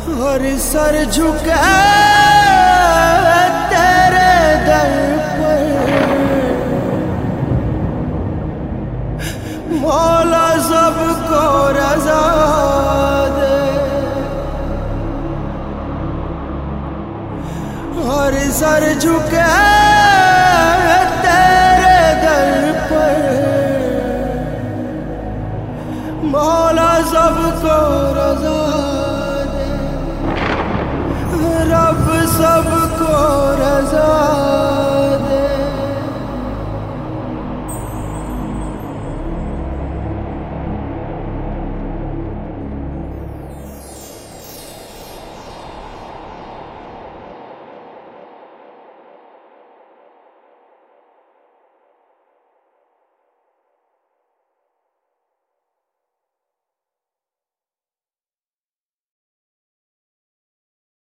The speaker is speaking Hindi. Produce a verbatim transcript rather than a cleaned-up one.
और सर झुका तेरे दर पर मौला सबको रज़ा दे। और सर झुका तेरे दर पर मौला सबको रज़ा दे। रब सब